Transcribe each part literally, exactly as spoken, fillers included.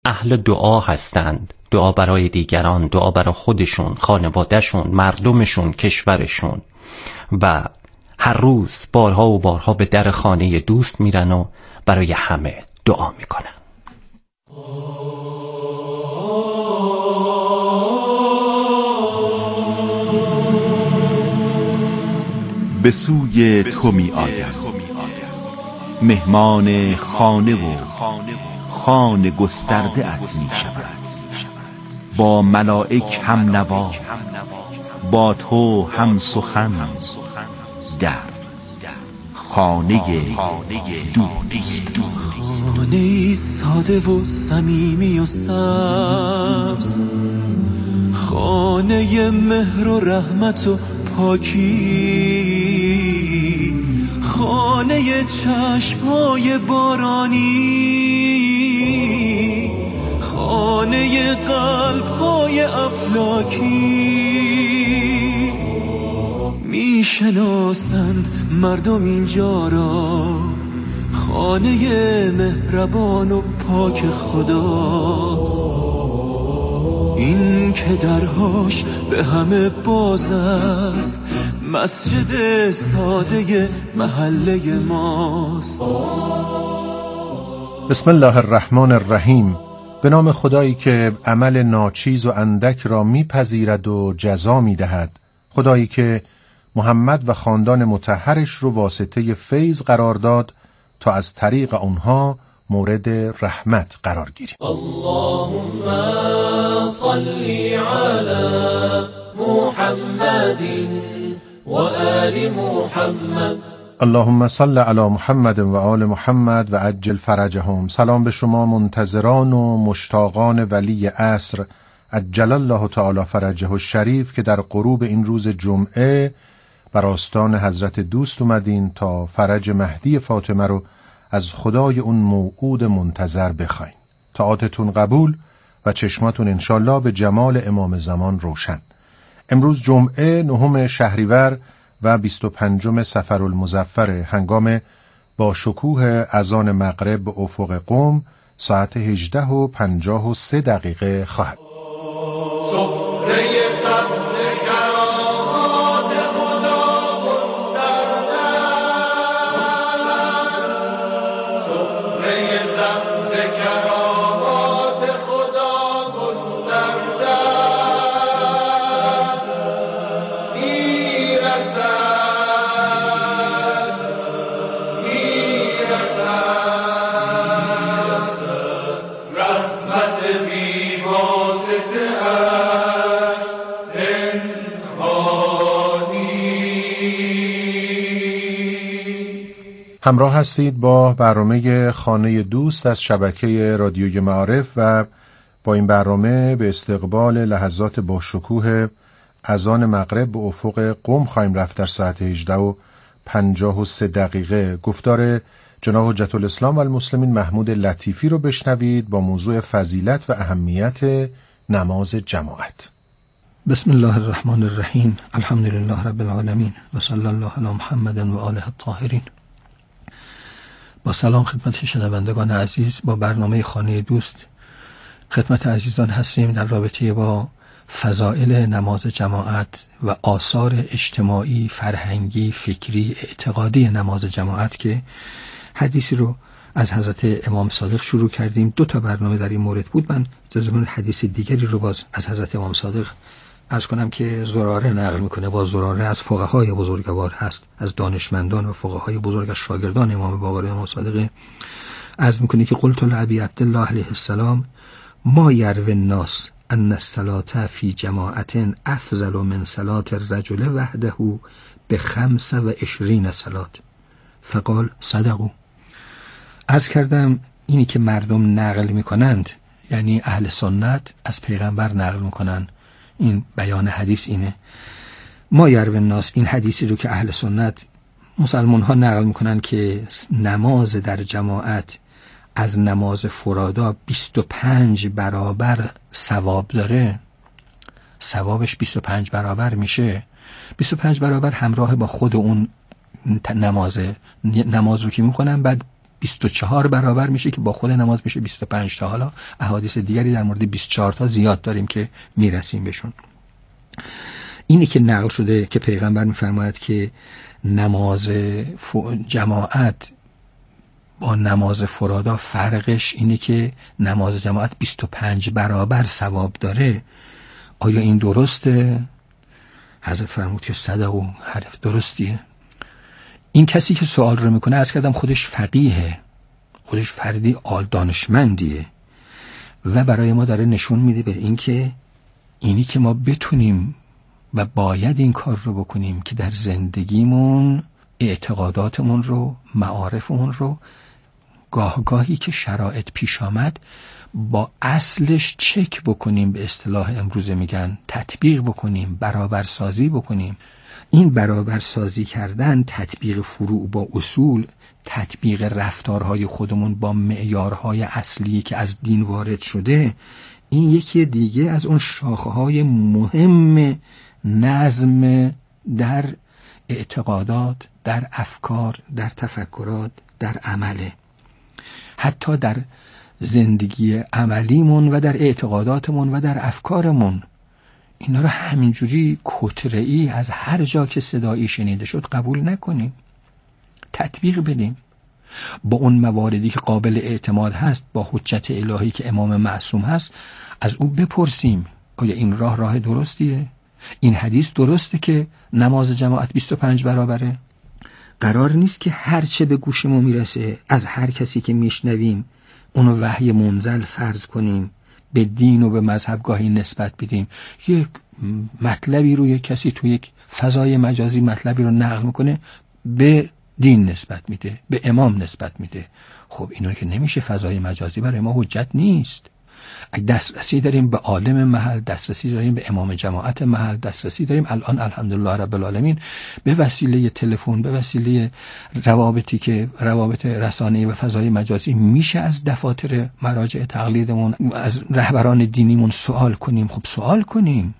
اهل دعا هستند، دعا برای دیگران، دعا برای خودشون، خانوادهشون، مردمشون، کشورشون، و هر روز بارها و بارها به در خانه دوست میرن و برای همه دعا میکنن. به سوی تو می آید مهمان خانه و خانه گسترده ات می شود، با ملائک هم نوا، با تو هم سخن، در خانه دوست. خانه ساده و صمیمی و سبز، خانه مهر و رحمت و پاکی، خانه چشم‌های بارانی، خانه قلب‌های افلاکی. میشناسند مردم اینجا را خانه مهربان و پاک خداست، این که درهاش به همه باز است، مسجد ساده محله ماست. بسم الله الرحمن الرحیم. به نام خدایی که عمل ناچیز و اندک را میپذیرد و جزا میدهد، خدایی که محمد و خاندان مطهرش رو واسطه فیض قرار داد تا از طریق اونها مورد رحمت قرار گیریم. اللهم صل علی محمد و آل محمد. اللهم صل علی محمد و آل محمد و عجل فرجهم. سلام به شما منتظران و مشتاقان ولی عصر عجل الله تعالی فرجه الشریف که در غروب این روز جمعه بر آستان حضرت دوست اومدین تا فرج مهدی فاطمه رو از خدای اون موعود منتظر بخواین. طاعتتون قبول و چشماتون انشالله به جمال امام زمان روشن. امروز جمعه نهم شهریور و بیست و پنجم صفرالمظفر، هنگام با شکوه اذان مغرب به افق قم ساعت هجده و پنجاه و سه دقیقه خواهد. همراه هستید با برنامه خانه دوست از شبکه رادیوی معارف و با این برنامه به استقبال لحظات با شکوه اذان مغرب به افق قم خواهیم رفت. در ساعت هجده و پنجاه و سه دقیقه گفتار جناب حجت الاسلام و المسلمین محمود لطیفی رو بشنوید با موضوع فضیلت و اهمیت نماز جماعت. بسم الله الرحمن الرحیم. الحمدلله رب العالمین و صلی الله علی محمد و آله الطاهرین. با سلام خدمت شنوندگان عزیز، با برنامه خانه دوست خدمت عزیزان هستیم در رابطه با فضائل نماز جماعت و آثار اجتماعی، فرهنگی، فکری، اعتقادی نماز جماعت که حدیثی رو از حضرت امام صادق شروع کردیم. دو تا برنامه در این مورد بود. من جزمون حدیث دیگری رو باز از حضرت امام صادق عرض کنم که زراره نقل میکنه. با زراره از فقهای بزرگوار هست، از دانشمندان و فقهای بزرگ، از شاگردان امام باقر امام صادق. عرض میکنه که قلت لابی عبدالله علیه السلام ما یروی الناس ان الصلاة فی جماعت افضل من صلاة الرجل وحده به خمس و عشرین صلاة. فقال صدقوا. عرض کردم اینی که مردم نقل میکنند یعنی اهل سنت از پیغمبر نقل میکنن، این بیان حدیث اینه. ما یروی الناس، این حدیثی رو که اهل سنت مسلمان ها نقل میکنن که نماز در جماعت از نماز فرادا بیست و پنج برابر ثواب داره، ثوابش بیست و پنج برابر میشه. بیست و پنج برابر همراه با خود اون نماز نماز رو که میکنن، بعد بیست و چهار برابر میشه که با خود نماز میشه بیست و پنج تا. حالا احادیث دیگری در مورد بیست و چهار تا زیاد داریم که میرسیم بهشون. اینی که نقل شده که پیغمبر میفرماید که نماز جماعت با نماز فرادا فرقش اینه که نماز جماعت بیست و پنج برابر ثواب داره. آیا این درسته؟ حضرت فرمود که صدق و حرف درستیه. این کسی که سوال رو میکنه، عرض کردم خودش فقیهه، خودش فردی عال دانشمندیه و برای ما داره نشون میده به این که اینی که ما بتونیم و باید این کار رو بکنیم که در زندگیمون اعتقاداتمون رو، معارفمون رو گاه گاهی که شرایط پیش آمد با اصلش چک بکنیم، به اصطلاح امروز میگن تطبیق بکنیم، برابرسازی بکنیم. این برابرسازی کردن، تطبیق فروع با اصول، تطبیق رفتارهای خودمون با معیارهای اصلی که از دین وارد شده، این یکی دیگه از اون شاخه‌های مهم نظم در اعتقادات، در افکار، در تفکرات، در عمله. حتی در زندگی عملیمون و در اعتقاداتمون و در افکارمون اینا رو همینجوری کتره‌ای از هر جا که صدایی شنیده شد قبول نکنیم، تطبیق بدیم. با اون مواردی که قابل اعتماد هست، با حجت الهی که امام معصوم هست، از او بپرسیم آیا این راه راه درستیه؟ این حدیث درسته که نماز جماعت بیست و پنج برابره؟ قرار نیست که هر چه به گوش ما میرسه از هر کسی که میشنویم اونو وحی منزل فرض کنیم، به دین و به مذهب گاهی نسبت بدیم. یک مطلبی رو یک کسی تو یک فضای مجازی مطلبی رو نقل میکنه، به دین نسبت میده، به امام نسبت میده. خب اینو که نمیشه، فضای مجازی برای ما حجت نیست. اگه دسترسی داریم به عالم محل، دسترسی داریم به امام جماعت محل، دسترسی داریم الان الحمدلله رب العالمین به وسیله تلفن، به وسیله روابطی که روابط رسانه‌ای و فضای مجازی میشه از دفاتر مراجع تقلیدمون، از رهبران دینیمون سوال کنیم. خب سوال کنیم.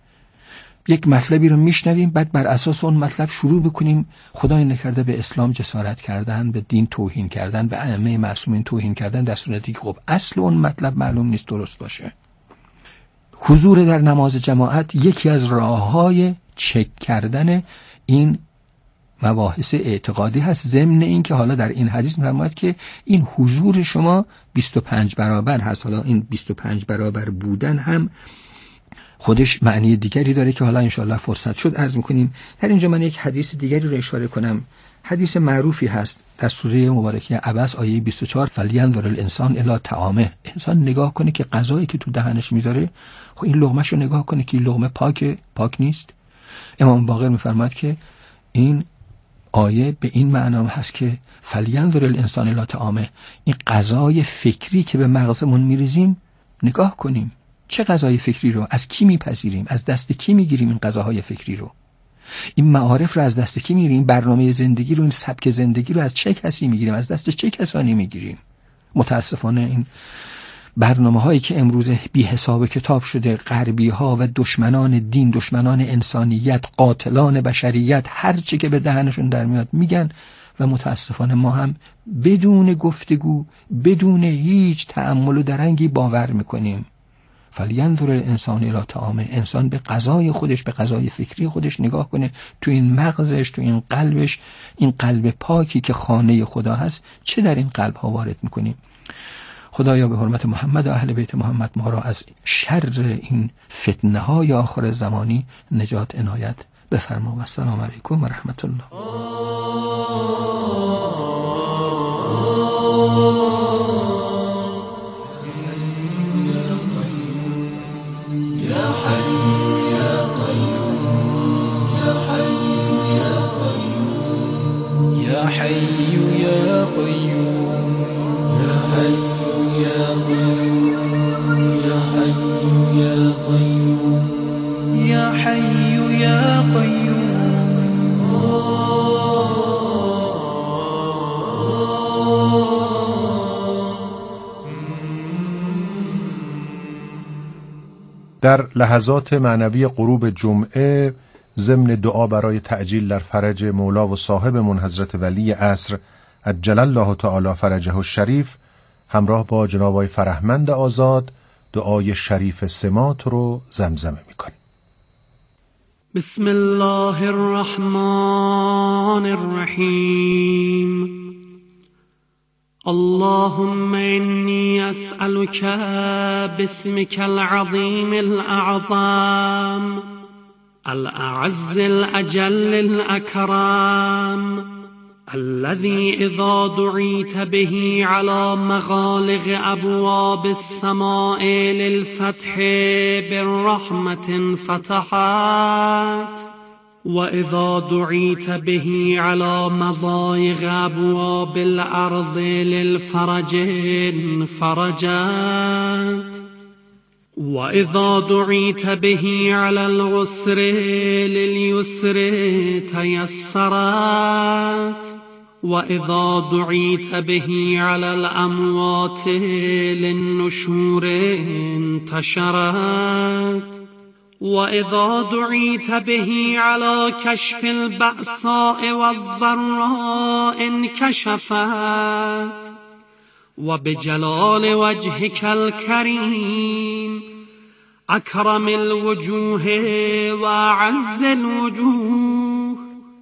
یک مطلبی رو میشنویم، بعد بر اساس اون مطلب شروع بکنیم خدای نکرده به اسلام جسارت کردن، به دین توهین کردن، به ائمه معصومین توهین کردن، در صورتی که خب اصل اون مطلب معلوم نیست درست باشه. حضور در نماز جماعت یکی از راه‌های چک کردن این مباحث اعتقادی هست، ضمن این که حالا در این حدیث می‌فرماید که این حضور شما بیست و پنج برابر هست. حالا این بیست و پنج برابر بودن هم خودش معنی دیگری داره که حالا انشاءالله فرصت شد عرض میکنیم. در اینجا من یک حدیث دیگری رو اشاره کنم. حدیث معروفی هست در سوره مبارکه عبس آیه بیست و چهار، فلینظر الانسان الی طعامه. انسان نگاه کنه که غذایی که تو دهنش میذاره، خب این لقمه‌شو نگاه کنه که این لقمه پاک پاک نیست. امام باقر میفرماید که این آیه به این معنا هست که فلینظر الانسان الی طعامه، این غذای فکری که به مغزمون میریزیم نگاه کنیم. چه غذای فکری رو از کی میپذیریم؟ از دست کی میگیریم این غذاهای فکری رو؟ این معارف رو از دست کی میگیریم؟ برنامه زندگی رو، این سبک زندگی رو از چه کسی میگیریم؟ از دست چه کسانی میگیریم؟ متاسفانه این برنامه هایی که امروز بی حساب کتاب شده، غربی ها و دشمنان دین، دشمنان انسانیت، قاتلان بشریت، هر چی که به دهنشون در میاد میگن و متاسفانه ما هم بدون گفتگو، بدون هیچ تأمل و درنگی باور میکنیم. فلینظر الانسان الی طعامه، انسان به غذای خودش، به غذای فکری خودش نگاه کنه، تو این مغزش، تو این قلبش، این قلب پاکی که خانه خدا هست، چه در این قلب ها وارد میکنیم. خدایا به حرمت محمد و اهل بیت محمد ما را از شر این فتنه های آخر زمانی نجات عنایت بفرما. و السلام علیکم و رحمت الله. در لحظات معنوی غروب جمعه ضمن دعا برای تعجیل در فرج مولا و صاحبمون حضرت ولی عصر عجل الله تعالی فرجه الشریف همراه با جناب آقای فرهمند آزاد دعای شریف سمات رو زمزمه میکنیم. بسم الله الرحمن الرحیم. اللهم إني أسألك باسمك العظيم الأعظم الأعز الأجل الأكرم الذي إذا دعيت به على مغالق أبواب السماء للفتح بالرحمة فتحت وإذا دعيت به على مضايق أبواب الأرض للفرج فرجت وإذا دعيت به على العسر لليسر تيسرت وإذا دعيت به على الأموات للنشور انتشرت وإذا دعيت به على كشف البأساء والضراء انكشفت وبجلال وجهك الكريم أكرم الوجوه وأعز الوجوه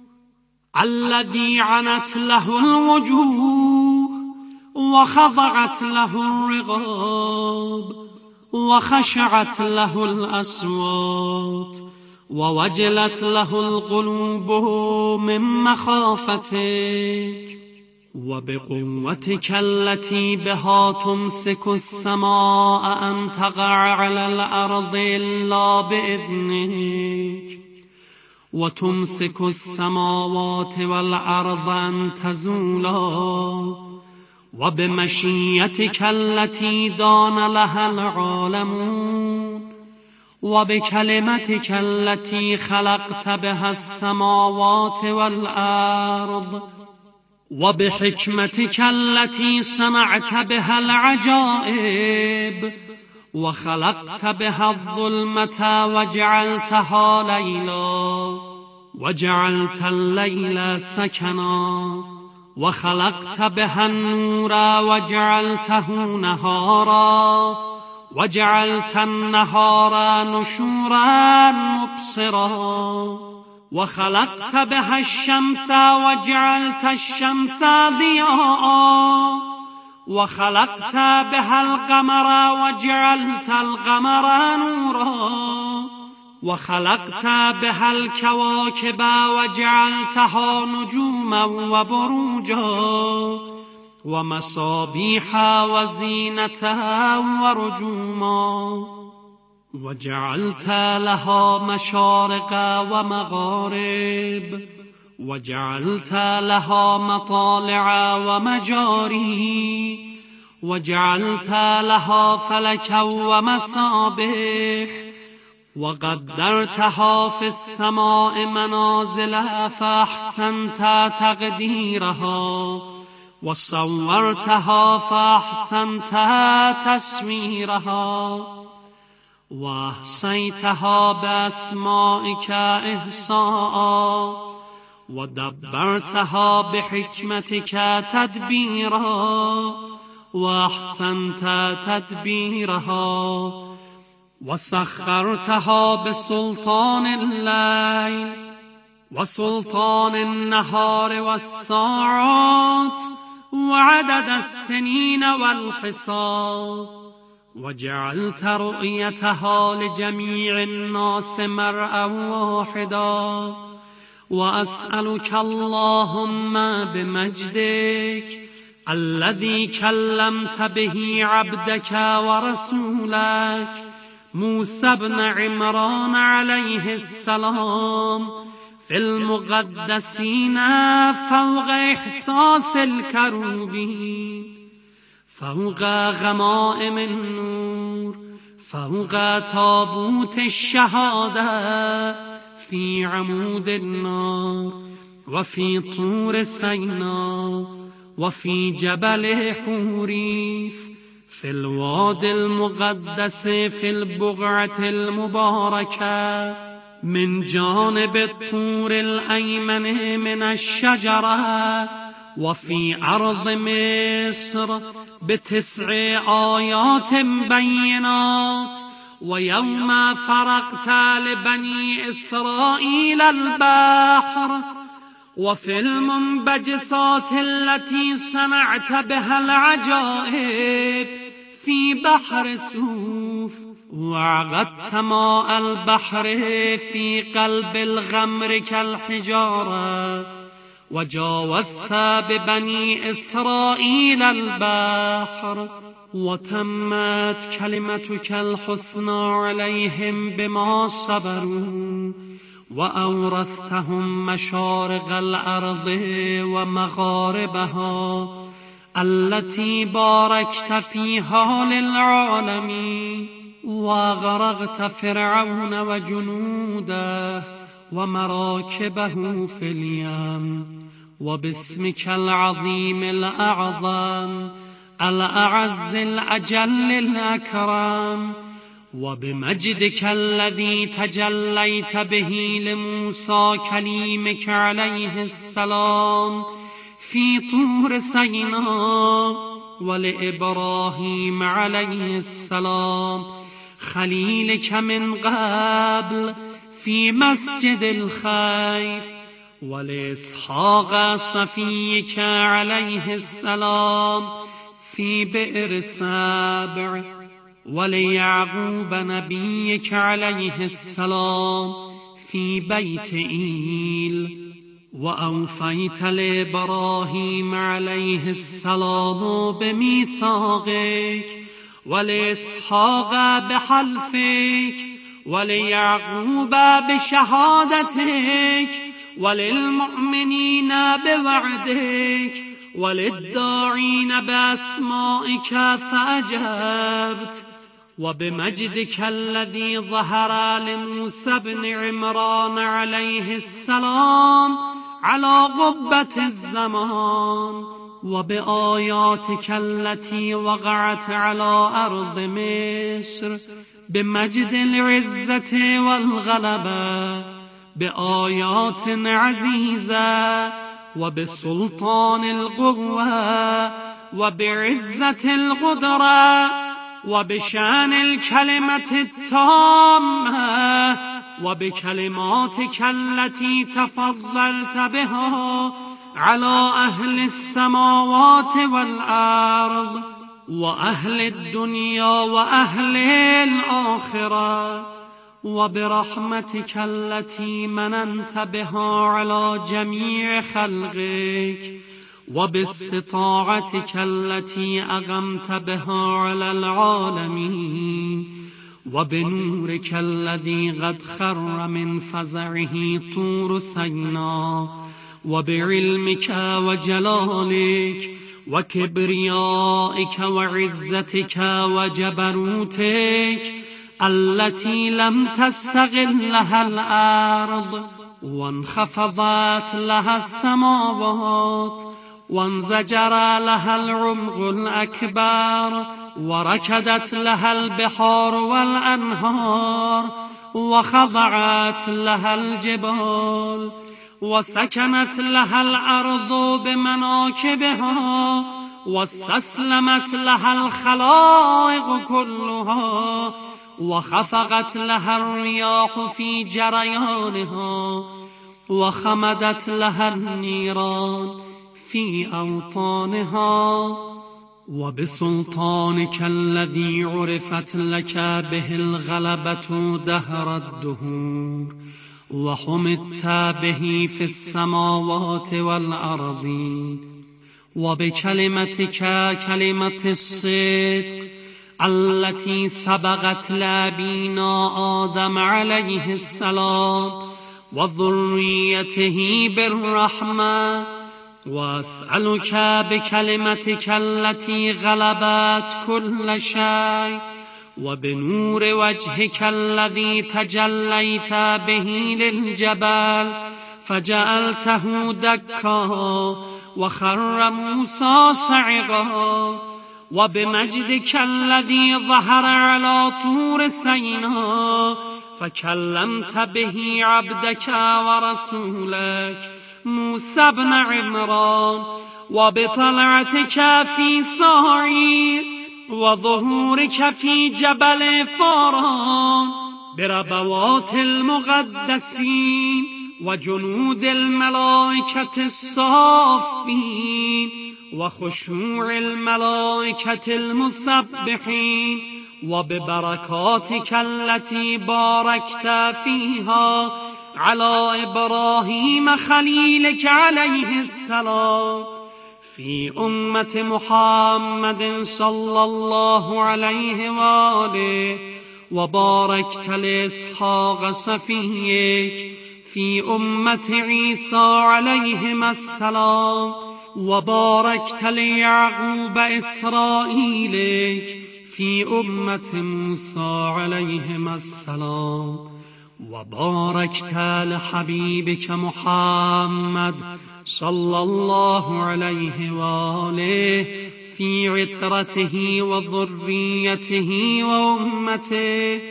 الذي عنت له الوجوه وخضعت له الرقاب وخشعت له الأصوات ووجلت له القلوب من مخافتك وبقوتك التي بها تمسك السماء أن تقع على الأرض إلا بإذنك وتمسك السماوات والأرض أن تزولا وبمشيتك التي دان لها العالمون وبكلمتك التي خلقت بها السماوات والأرض وبحكمتك التي صنعت بها العجائب وخلقت بها الظلمة وجعلتها ليلا وجعلت الليل سكنا وخلقت بها النور وجعلته نهارا وجعلت النهار نشورا مبصرا وخلقت بها الشمس وجعلت الشمس ضياء وخلقت بها القمر وجعلت القمر نورا وخلقت بها الكواكب وجعلتها نجوما وبروجا ومصابيح وزينة ورجوما وجعلت لها مشارق ومغارب وجعلت لها مطالع ومجاري وجعلت لها فلكا ومصابيح وقدرتها في السماء منازل فأحسنت تقديرها وصورتها فأحسنت تصويرها وأحصيتها بأسمائك إحصاء ودبرتها بحكمتك تدبيرا وأحسنت تدبيرها وسخرتها بسلطان الليل وسلطان النهار والساعات وعدد السنين والحساب وجعلت رؤيتها لجميع الناس مرءا واحدا وأسألك اللهم بمجدك الذي كلمت به عبدك ورسولك موسى بن عمران عليه السلام في المقدسين فوق إحساس الكروبين فوق غمائم النور فوق تابوت الشهادة في عمود النار وفي طور سيناء وفي جبل حوريث في الوادي المقدس في البقعة المباركة من جانب الطور الأيمن من الشجرة وفي أرض مصر بتسع آيات بينات ويوم فرقت لبني إسرائيل البحر وفي المنبجسات التي صنعت بها العجائب في بحر سوف وعقدت ماء البحر في قلب الغمر كالحجارة وجاوزت ببني إسرائيل البحر وتمت كلمتك الحسنى عليهم بما صبروا وأورثتهم مشارق الأرض ومغاربها التي باركت فيها للعالمين وغرقت فرعون وجنوده ومراكبه في اليم وباسمك العظيم الأعظم الأعز الأجل الأكرم وبمجدك الذي تجليت به لموسى كليمك عليه السلام في طور سيناء ولإبراهيم عليه السلام خليلك من قبل في مسجد الخيف ولإسحاق صفيك عليه السلام في بئر سبع وليعقوب نبيك عليه السلام في بيت إيل وأوفيت لإبراهيم عليه السلام بميثاقك ولإسحاق بحلفك وليعقوب بشهادتك وللمؤمنين بوعدك وللداعين بأسمائك فأجبت وبمجدك الذي ظهر لموسى بن عمران عليه السلام على قبة الزمان وبآياتك التي وقعت على أرض مصر بمجد العزة والغلبة بآيات عزيزة وبسلطان القوة وبعزة القدرة وبشان الكلمة التامة وبكلماتك التي تفضلت بها على أهل السماوات والأرض وأهل الدنيا وأهل الآخرة وبرحمتك التي مننت بها على جميع خلقك وباستطاعتك التي أغمت بها على العالمين وبنورك الذي قد خر من فزعه طور سيناء وبعلمك وجلالك وكبريائك وعزتك وجبروتك التي لم تستغلها الأرض وانخفضت لها السماوات وانزجر لها العمق الأكبر وركدت لها البحار والأنهار وخضعت لها الجبال وسكنت لها الأرض بمناكبها واستسلمت لها الخلائق كلها وخفقت لها الرياح في جريانها وخمدت لها النيران في أوطانها وبسلطانك الذي عرفت لك به الغلبة دهر الدهور وحمدت به في السماوات والأرضين وبكلمتك كلمة الصدق التي سبقت لأبينا آدم عليه السلام وذريته بالرحمة وأسألك بكلمتك التي غلبت كل شيء وبنور وجهك الذي تجليت به للجبل فجعلته دكا وخر موسى صعقا وبمجدك الذي ظهر على طور سيناء فكلمت به عبدك ورسولك موسى بن عمران وبطلعتك في صاعير وظهورك في جبل فاران بربوات المقدسين وجنود الملائكة الصافين وخشوع الملائكة المسبحين وببركاتك التي باركت فيها على إبراهيم خليلك عليه السلام في أمة محمد صلى الله عليه وآله وباركت لإسحاق صفيك في أمة عيسى عليهما السلام وباركت ليعقوب إسرائيلك في أمة موسى عليهما السلام وباركت لحبيبك محمد صلى الله عليه وآله في عترته وذريته وأمته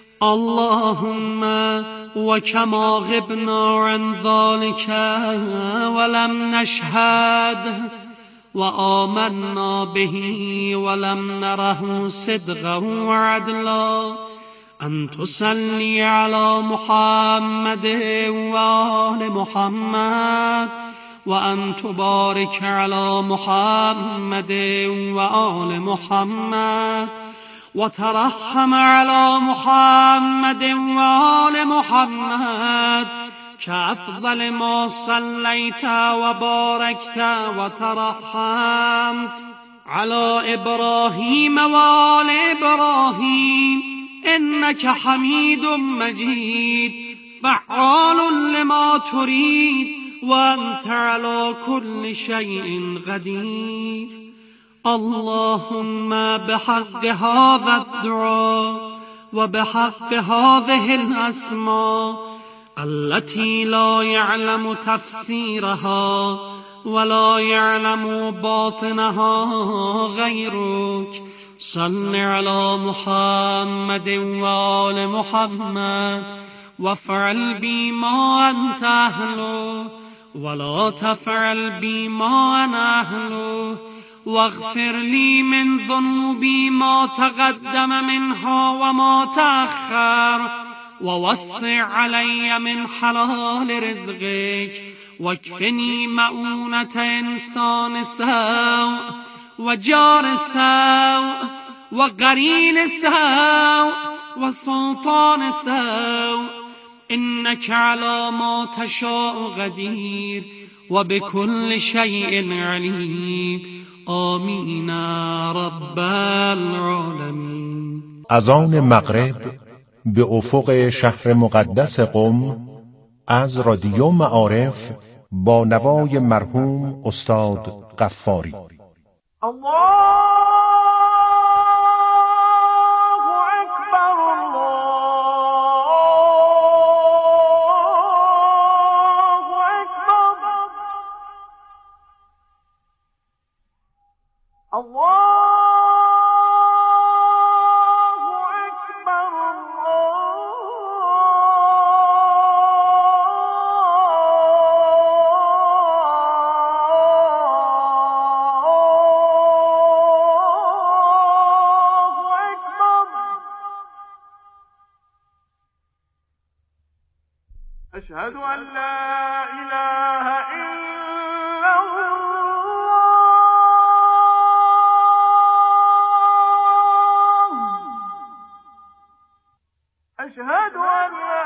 اللهم وكما غبنا عن ذلك ولم نشهد وآمنا به ولم نره صدقا وعدلا أن تصلي على محمد وآل محمد وأن تبارك على محمد وآل محمد وترحم على محمد وآل محمد كأفضل ما صليت وباركت وترحمت على إبراهيم وآل إبراهيم إنك حميد مجيد فعال لما تريد وأنت على كل شيء قدير اللهم بحق هذا الدعاء وبحق هذه الأسماء التي لا يعلم تفسيرها ولا يعلم باطنها غيرك صل على محمد وآل محمد وافعل بي ما أنت أهله ولا تفعل بي ما أنا أهله واغفر لي من ذنوبي ما تقدم منها وما تأخر ووسع علي من حلال رزقك واكفني مؤونة إنسان سوء وجار سوء وقرين سوء وسلطان سوء إنك على ما تشاء قدير وبكل شيء عليم آمین رب العالمین. از آن مغرب به افق شهر مقدس قم از رادیو معارف با نوای مرحوم استاد غفاری. أشهد أن لا إله إلا الله أشهد أن لا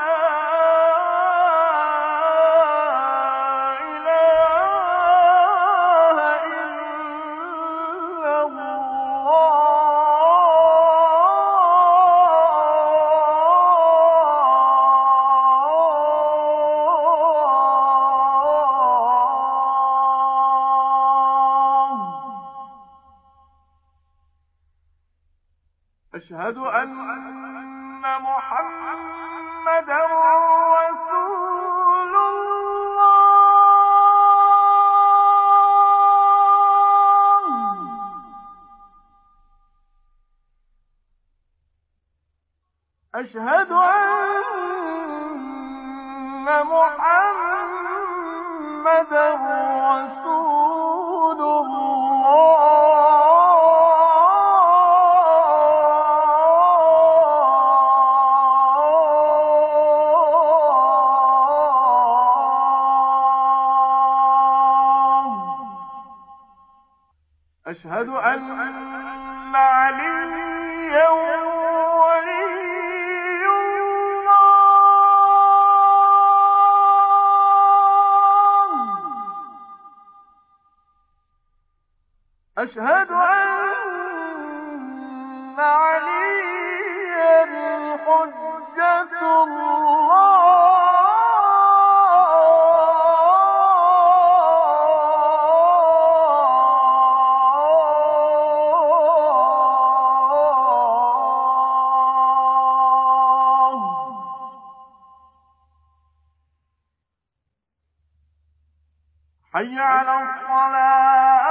أشهد أن محمدا رسول الله أشهد أن محمدا رسول أشهد أن عليا ولي الله. أشهد أن عليا حجة الله. حي على الصلاة.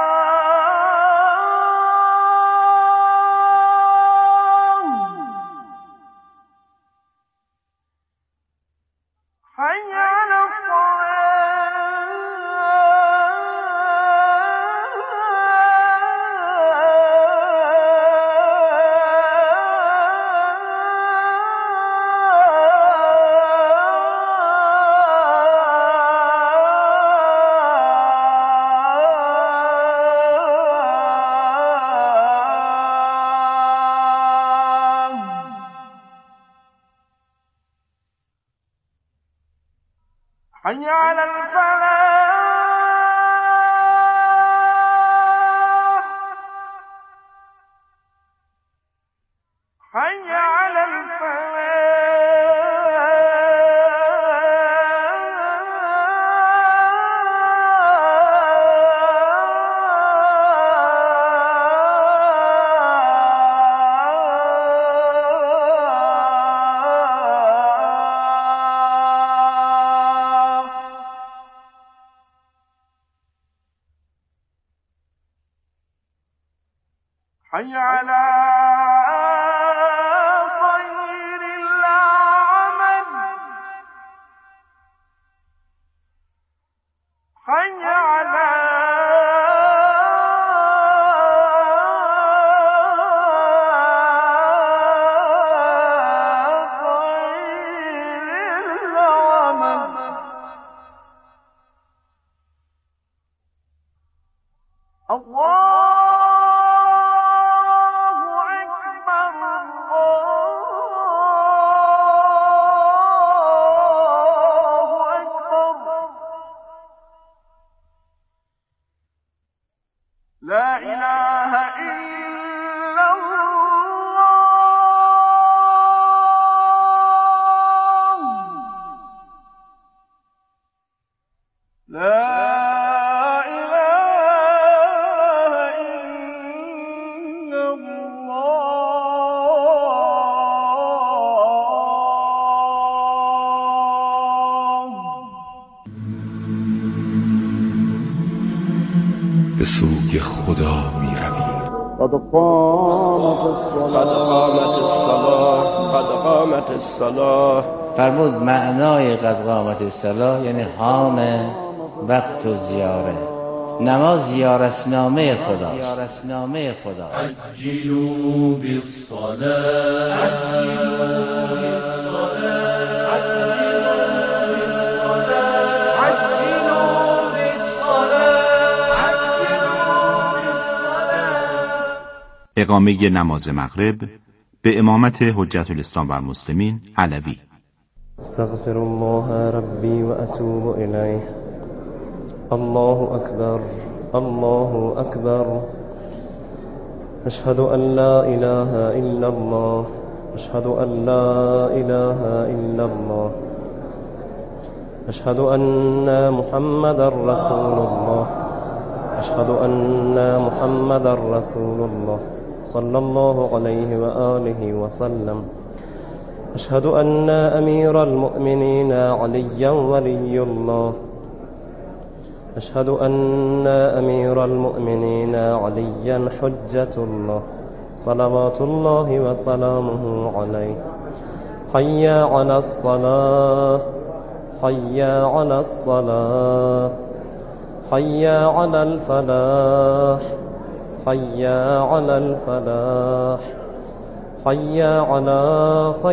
حي على حي على الفلاح. حي على حي على خير العمل. حي على خير العمل. الله لا إله إلا الله. لا إله إلا الله. به سوی خدا می رویم. قد قامت الصلاة قد قامت الصلاة. فرمود معنای قد قامت الصلاة یعنی حان وقت و زیاره. نماز زیارتنامه خداست. زیارتنامه خداست. عجلوا بالصلاة عجلوا بالصلاة اقامه نماز مغرب به امامت حجت الاسلام و المسلمین علوی. استغفر الله ربی و اتوب الیه. الله اکبر الله اکبر. اشهد ان لا اله الا الله. اشهد ان لا اله الا الله. اشهد ان محمد رسول الله. اشهد ان محمد رسول الله صلى الله عليه وآله وسلم. أشهد أن أمير المؤمنين عليا ولي الله. أشهد أن أمير المؤمنين عليا حجة الله صلوات الله وسلامه عليه. حي على الصلاة حي على الصلاة حي على الفلاح حي على الفلاح حي على خير